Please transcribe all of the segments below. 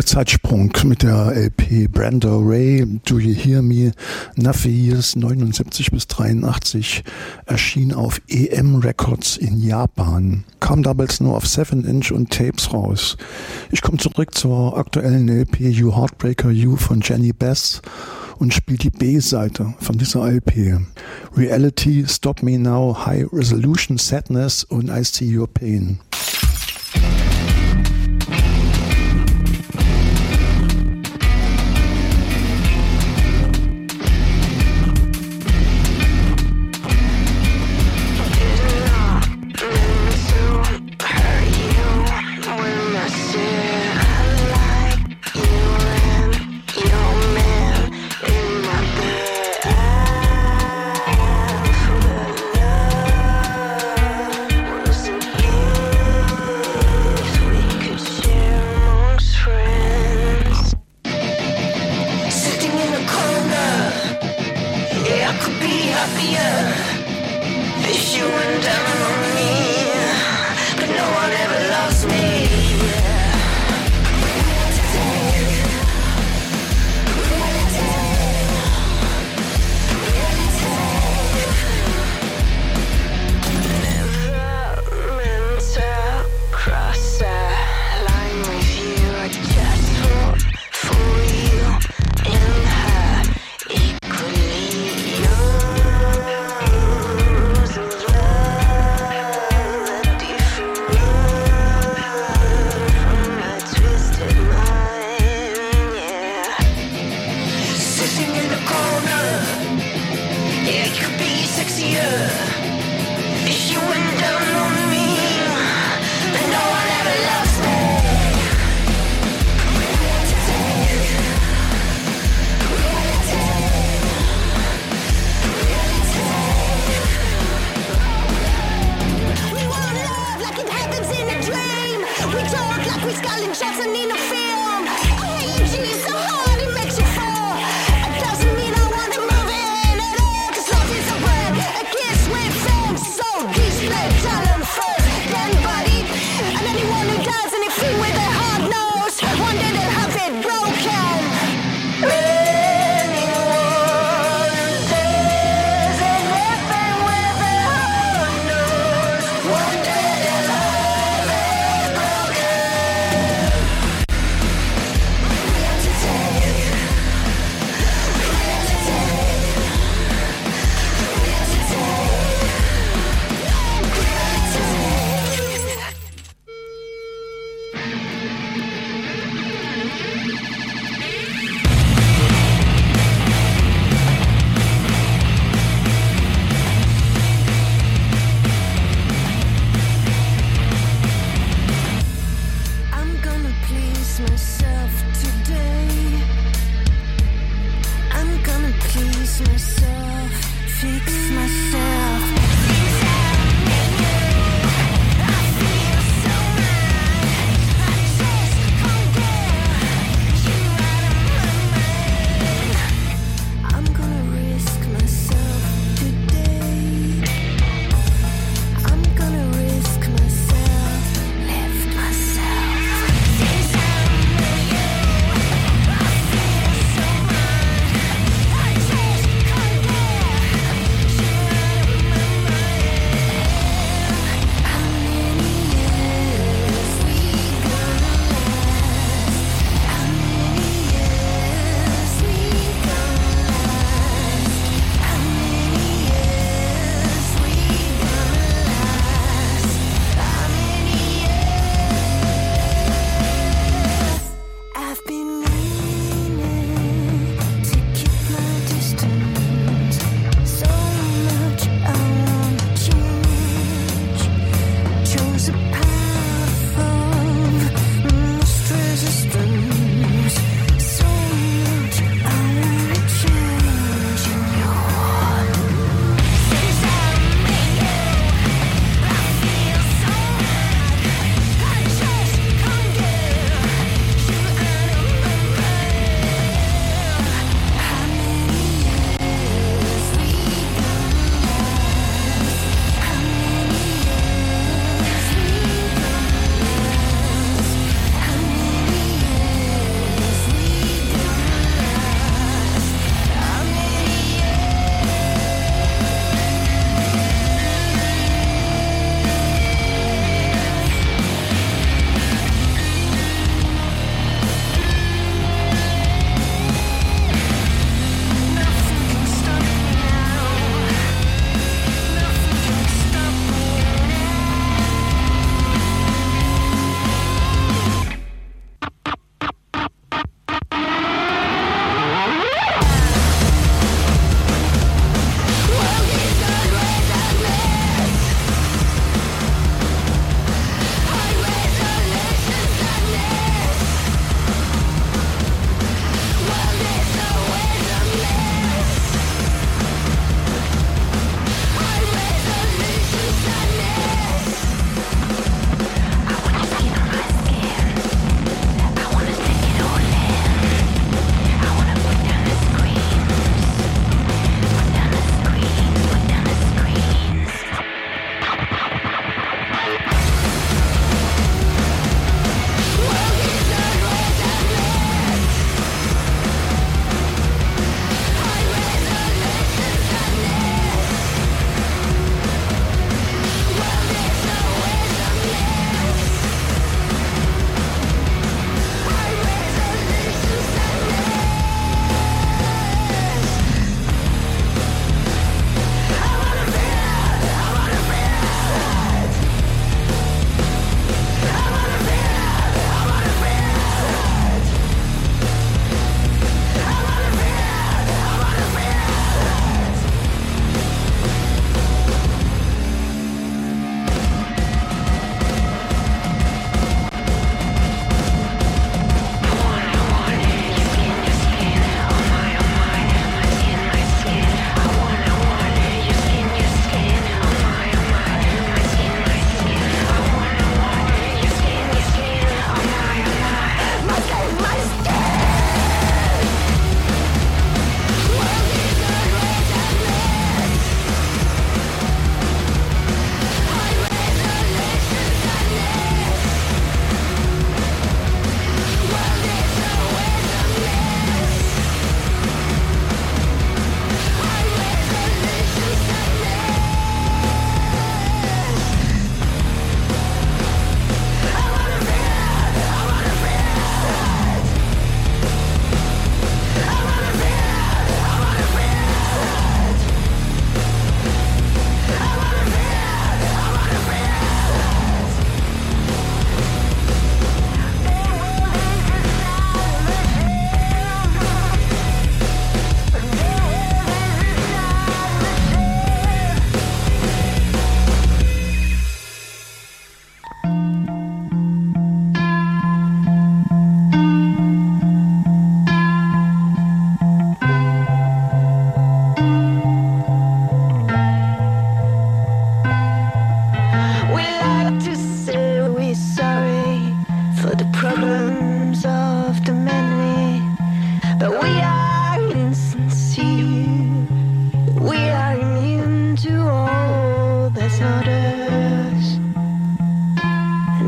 Zeitsprung mit der LP Brando Ray, Do You Hear Me? Nuffy Years 79 bis 83 erschien auf EM Records in Japan. Kam damals nur auf 7-Inch und Tapes raus. Ich komme zurück zur aktuellen LP You Heartbreaker You von Jenny Bess und spiele die B-Seite von dieser LP. Reality, Stop Me Now, High Resolution Sadness und I See Your Pain.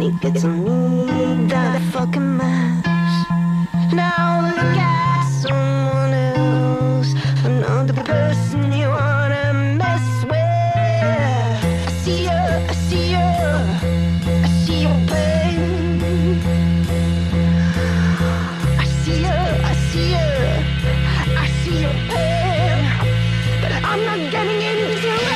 make it to me that fucking mess. Now look at someone else, another person you wanna mess with. I see you, I see you, I see your pain. I see you, I see you, I see your pain. But I'm not getting into it.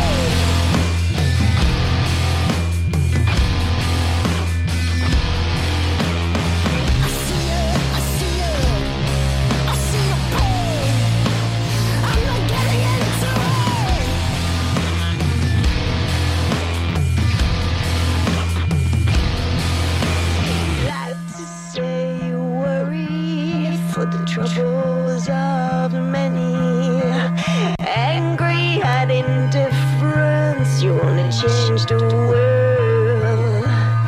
The troubles of many, angry at indifference, you wanna change the world.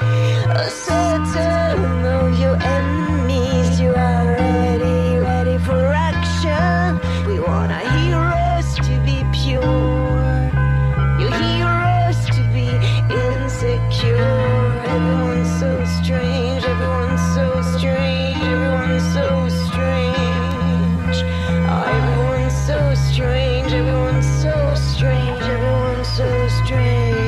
Certain of your enemies, you are ready for action. We want our heroes to be pure, your heroes to be insecure. Everyone's so strange, everyone's so strange, everyone's so strange. Everyone's so strange, everyone's so strange, everyone's so strange.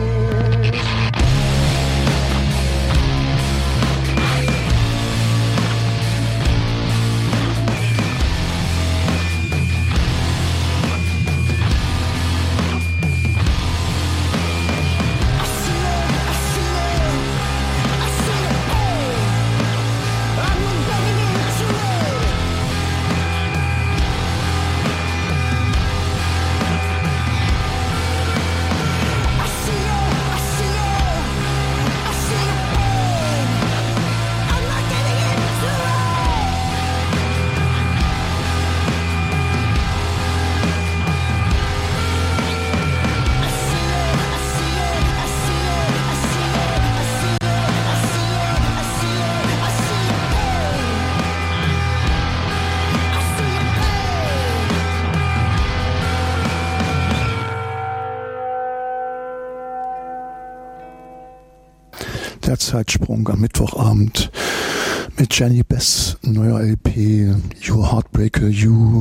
Der Zeitsprung am Mittwochabend mit Jenny Bess, neuer LP, You Heartbreaker You,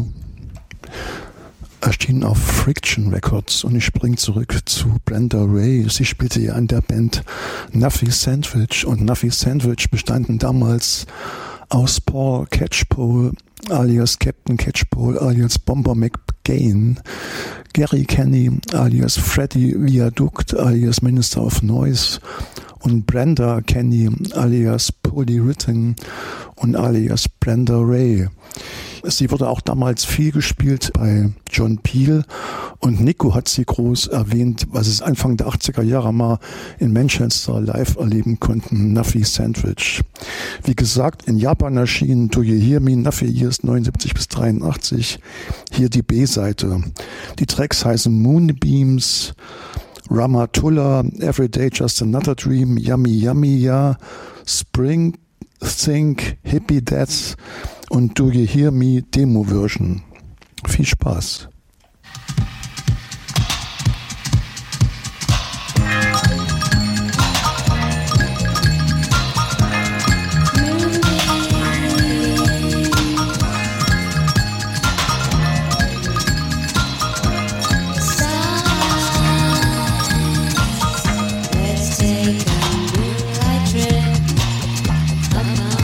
erschienen auf Friction Records. Und ich springe zurück zu Brenda Ray. Sie spielte ja in der Band Nuffy Sandwich, und Nuffy Sandwich bestanden damals aus Paul Catchpole alias Captain Catchpole alias Bomber McGain, Gary Kenny alias Freddie Viaduct alias Minister of Noise und Brenda Kenny alias Polly Ritten und alias Brenda Ray. Sie wurde auch damals viel gespielt bei John Peel, und Nico hat sie groß erwähnt, was es Anfang der 80er Jahre mal in Manchester live erleben konnten, Nuffy Sandwich. Wie gesagt, in Japan erschienen Do You Hear Me, Nuffy Years 79 bis 83, hier die B-Seite. Die Tracks heißen Moonbeams, Ramatullah, Everyday Just Another Dream, Yummy Yummy Ya, Spring Think, Hippie Death und Do You Hear Me Demo Version. Viel Spaß.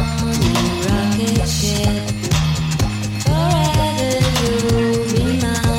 Forever you'll be mine.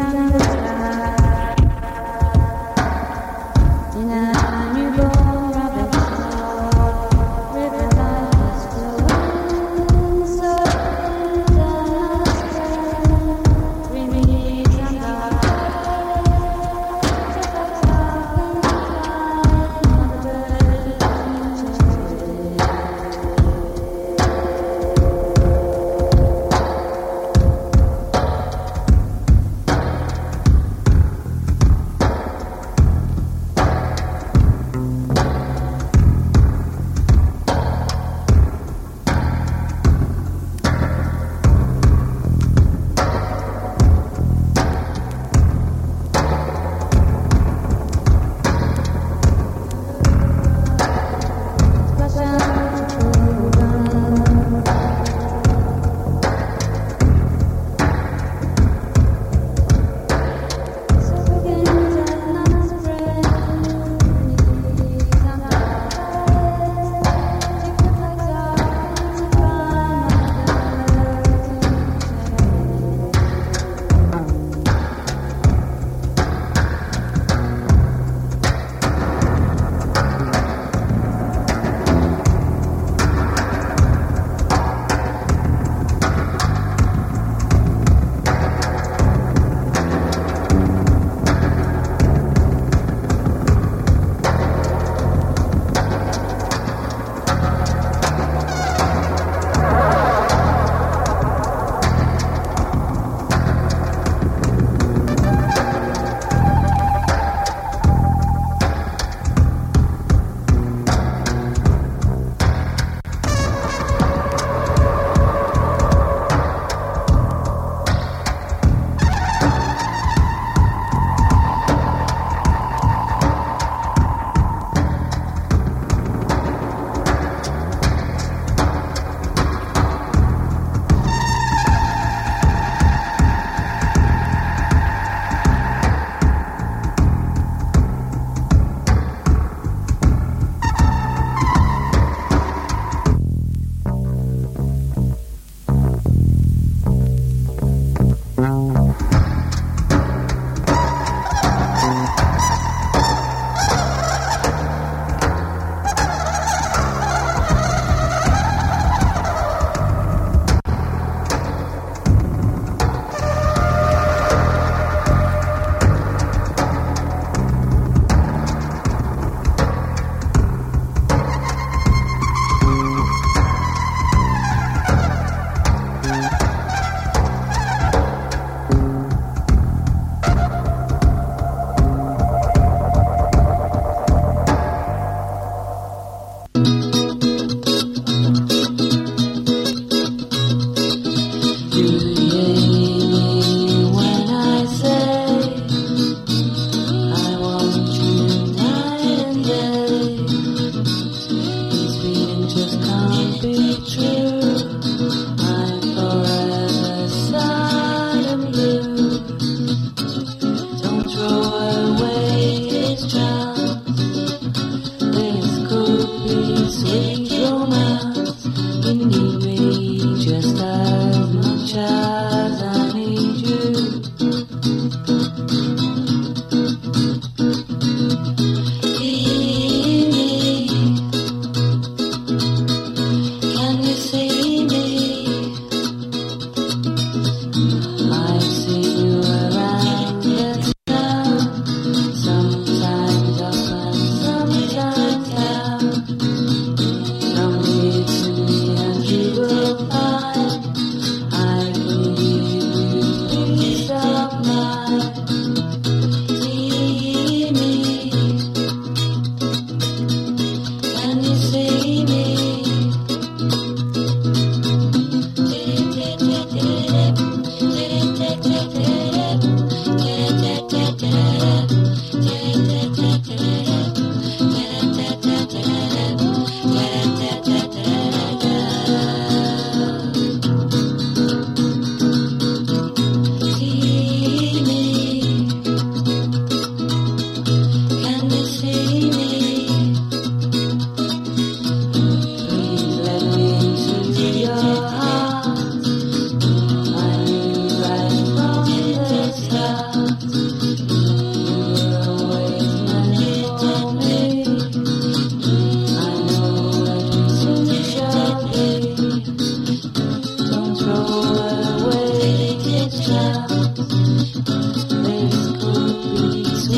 I believe you, please stop my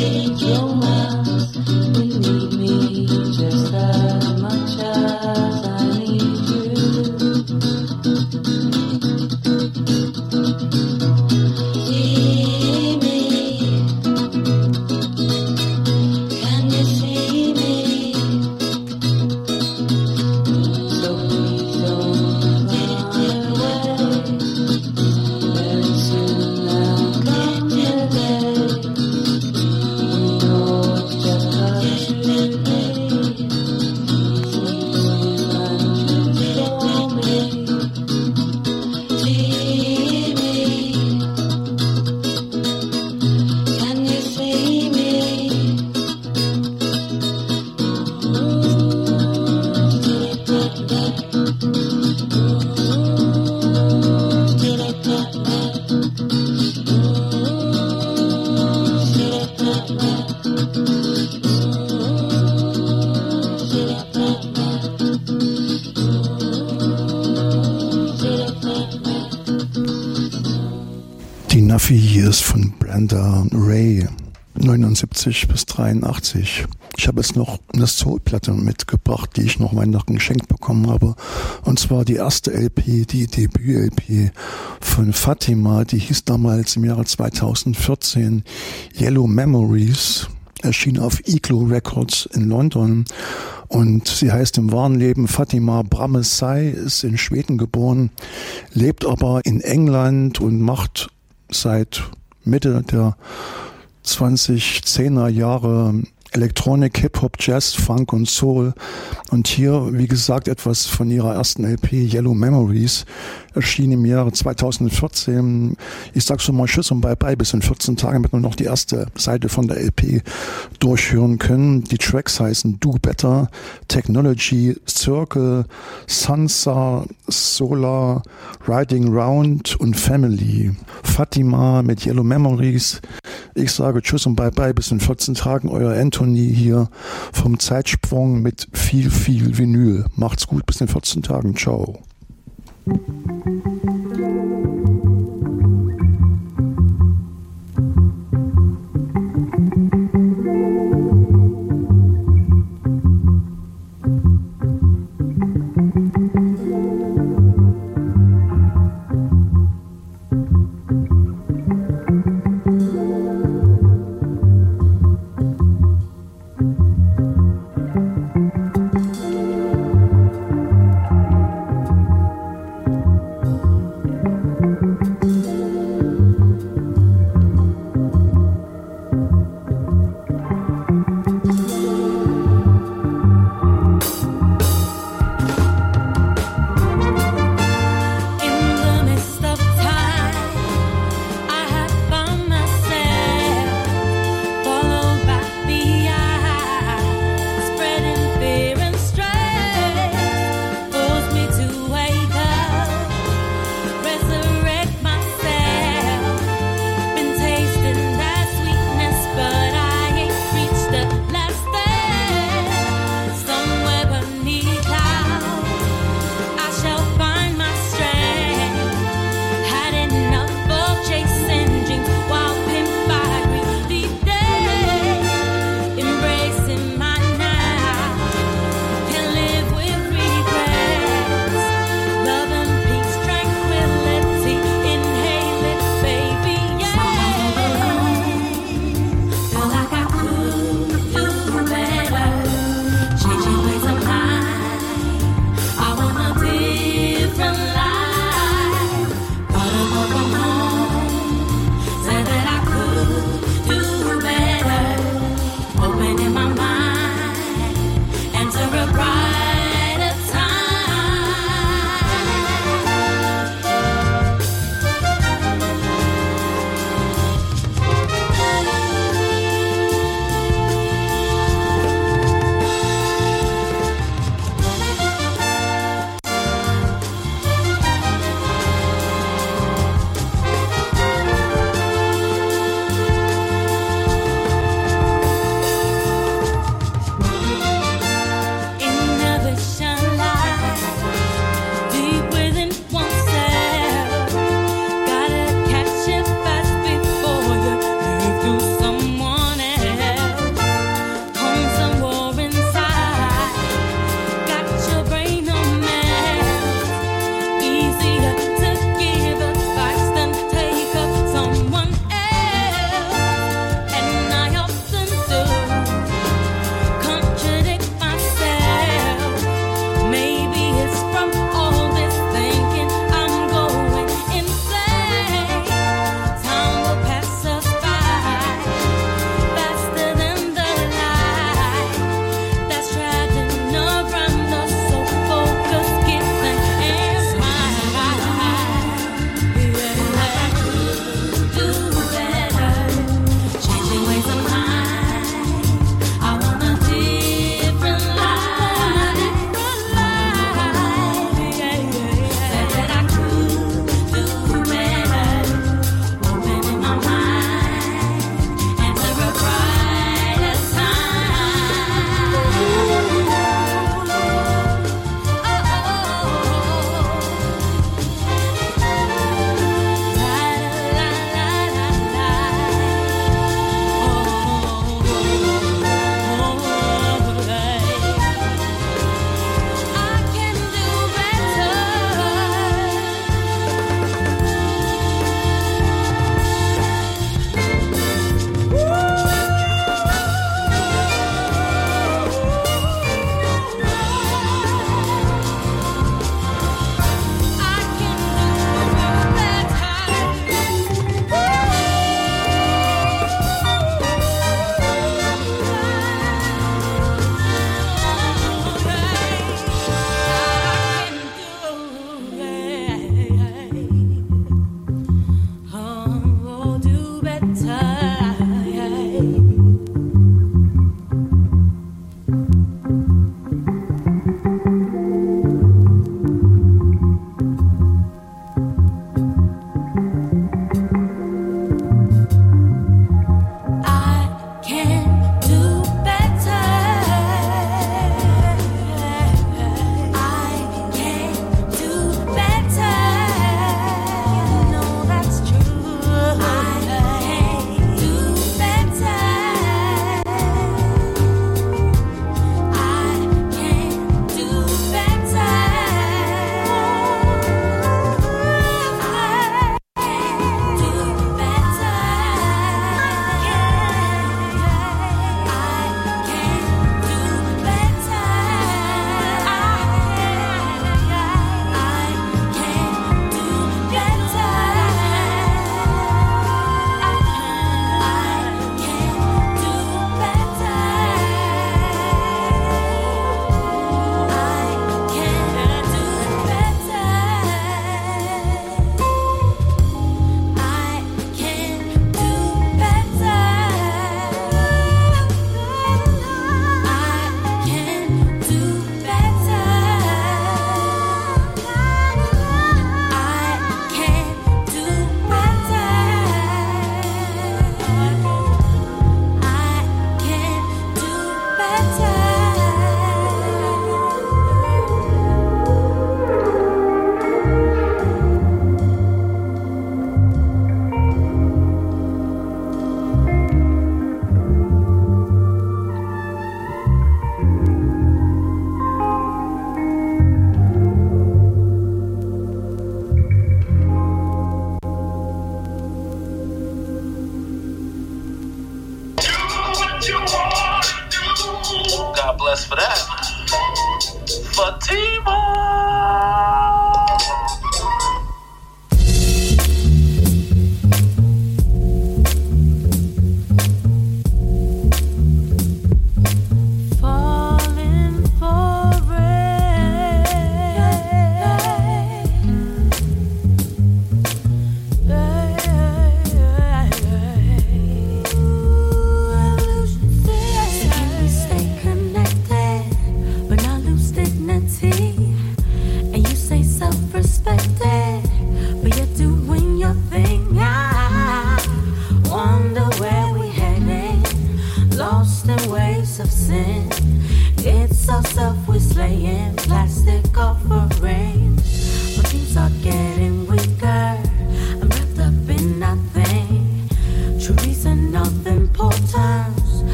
Nuffy Years von Brenda Ray, 79 bis 83. Ich habe jetzt noch eine Soul-Platte mitgebracht, die ich noch Weihnachten geschenkt bekommen habe. Und zwar die erste LP, die Debüt-LP von Fatima, die hieß damals im Jahre 2014 Yellow Memories, erschien auf Iglo Records in London. Und sie heißt im wahren Leben Fatima Bramesai, ist in Schweden geboren, lebt aber in England und macht seit Mitte der 2010er Jahre Elektronik, Hip-Hop, Jazz, Funk und Soul. Und hier, wie gesagt, etwas von ihrer ersten LP Yellow Memories, erschien im Jahre 2014. Ich sag schon mal Tschüss und Bye-Bye bis in 14 Tagen, damit wir noch die erste Seite von der LP durchhören können. Die Tracks heißen Do Better, Technology, Circle, Sansa, Solar, Riding Round und Family. Fatima mit Yellow Memories. Ich sage Tschüss und Bye-Bye bis in 14 Tagen. Euer Anthony hier vom Zeitsprung mit viel Vinyl. Macht's gut, bis in 14 Tagen. Ciao. God bless for that. Fatima.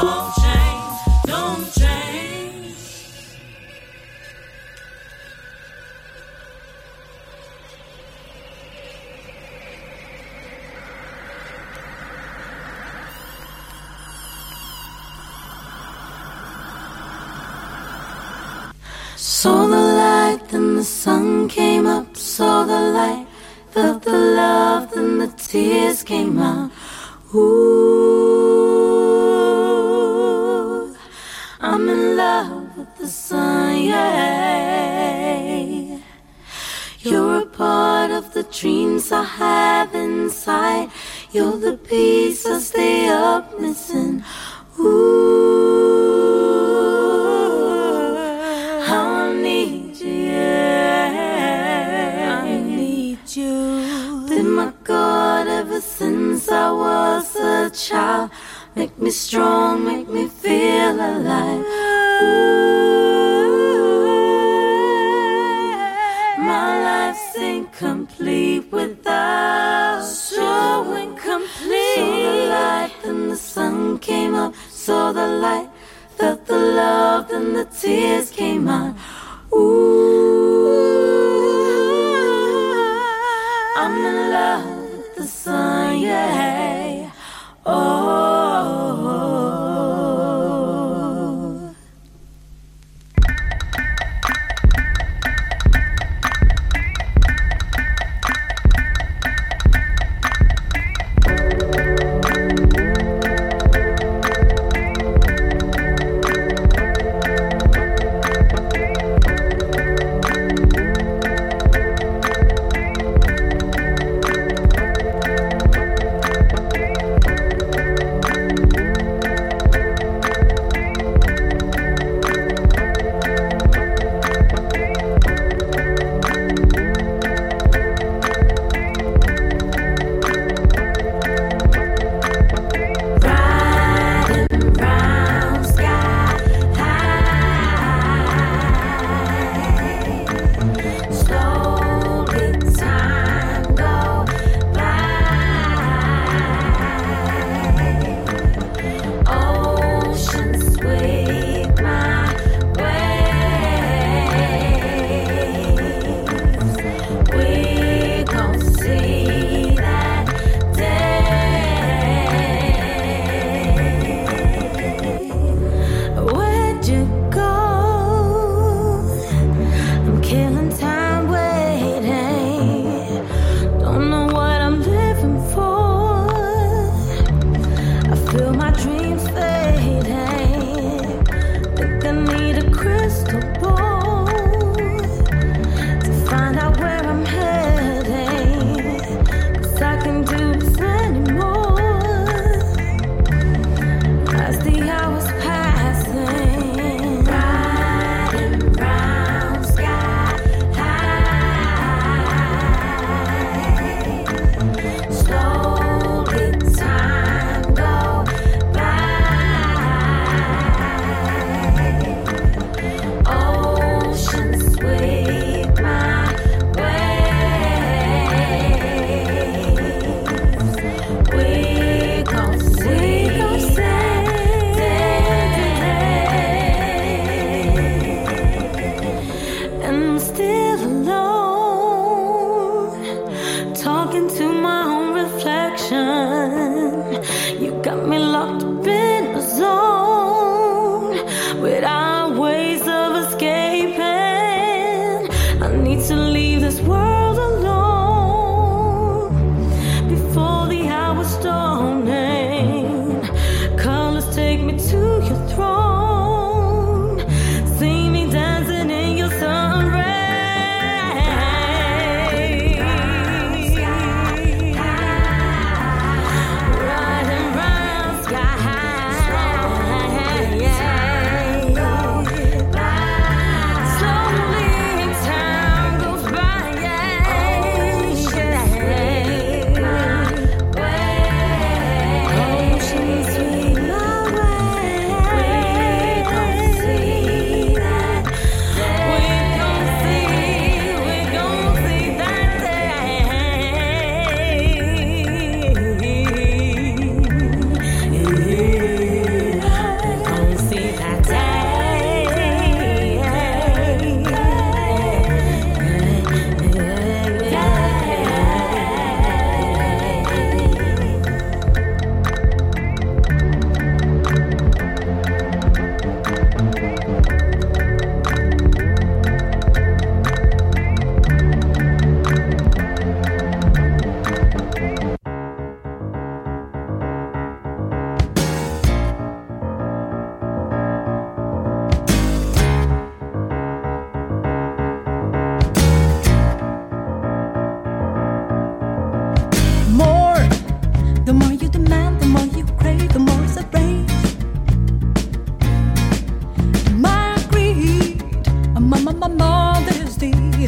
Don't change, don't change. Saw the light, then the sun came up. Saw the light, felt the love, then the tears came out. Ooh, I'm in love with the sun, yeah. You're a part of the dreams I have inside. You're the piece I stay up missing. Ooh, how I need you, yeah. I need you. Been my God ever since I was a child. Make me strong, make me feel alive. Ooh, my life's incomplete without so incomplete. Saw the light, then the sun came up. Saw the light, felt the love, then the tears came out. Ooh, I'm in love with the sun, yeah. Oh.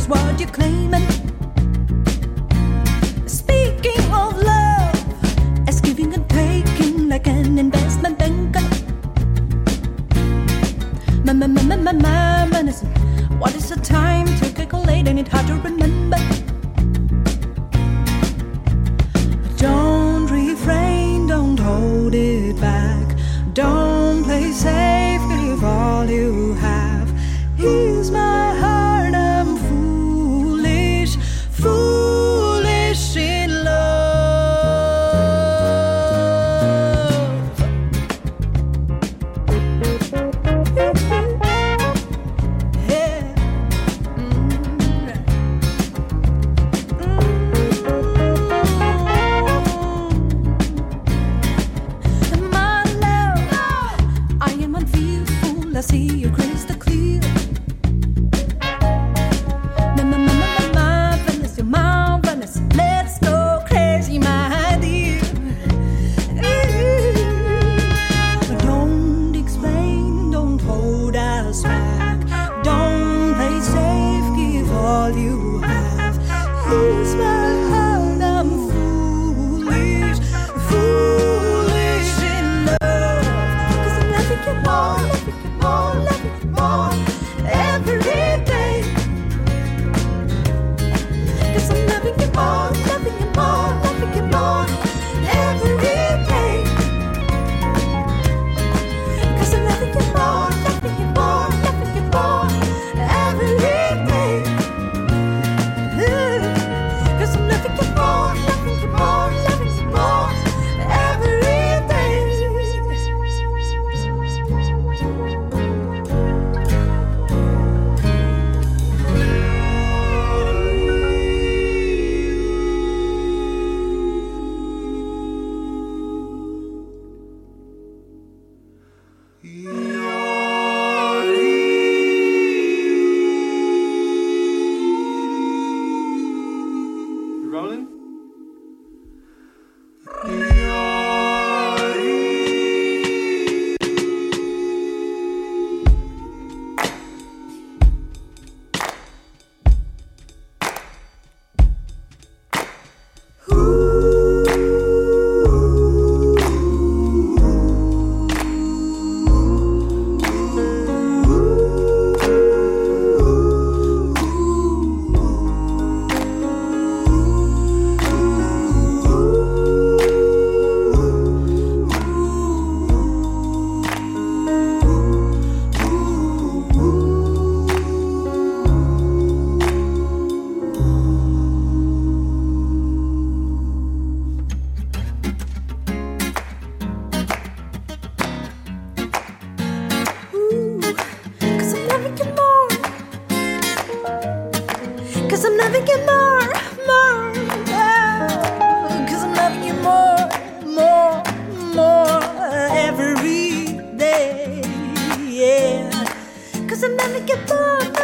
is what you're claiming. Speaking of love, as giving and taking like an investment banker. What is the time to calculate and it's hard to remember. Don't refrain, don't hold it back. Don't play safe, give all you have. Here's my heart, I'm foolish, foolish in love. I see you crystal clear. Marvelous, you're marvelous. Let's go crazy, my dear. Don't explain, don't hold us back. Don't play safe, give all you have. Here's my heart, I'm foolish, foolish in love. 'Cause I'm loving you more. Every day, 'cause I'm loving you more, loving you more, loving you more. Every day, 'cause I'm loving you more, loving you more, loving you more. Every day, 'cause I'm loving you more, loving you more, loving you more. Every day. Rolling? Cause I'm loving you more, more, oh, 'cause I'm loving you more, more, more every day, yeah. 'Cause I'm loving you more, more.